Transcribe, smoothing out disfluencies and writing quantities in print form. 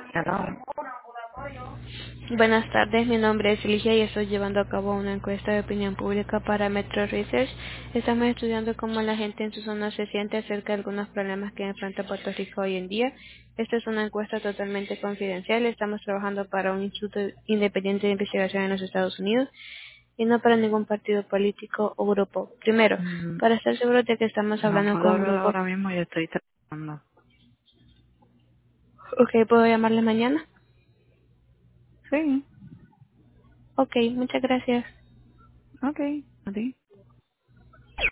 Hello. Buenas tardes, mi nombre es Ligia y estoy llevando a cabo una encuesta de opinión pública para Metro Research. Estamos estudiando cómo la gente en su zona se siente acerca de algunos problemas que enfrenta Puerto Rico hoy en día. Esta es una encuesta totalmente confidencial. Estamos trabajando para un instituto independiente de investigación en los Estados Unidos y no para ningún partido político o grupo. Primero, Mm, para estar seguros de que estamos No hablando puedo con un hablar grupo. ahora mismo, yo estoy trabajando. Ok, ¿puedo llamarle mañana? Sí, Ok, muchas gracias. ok, a ti.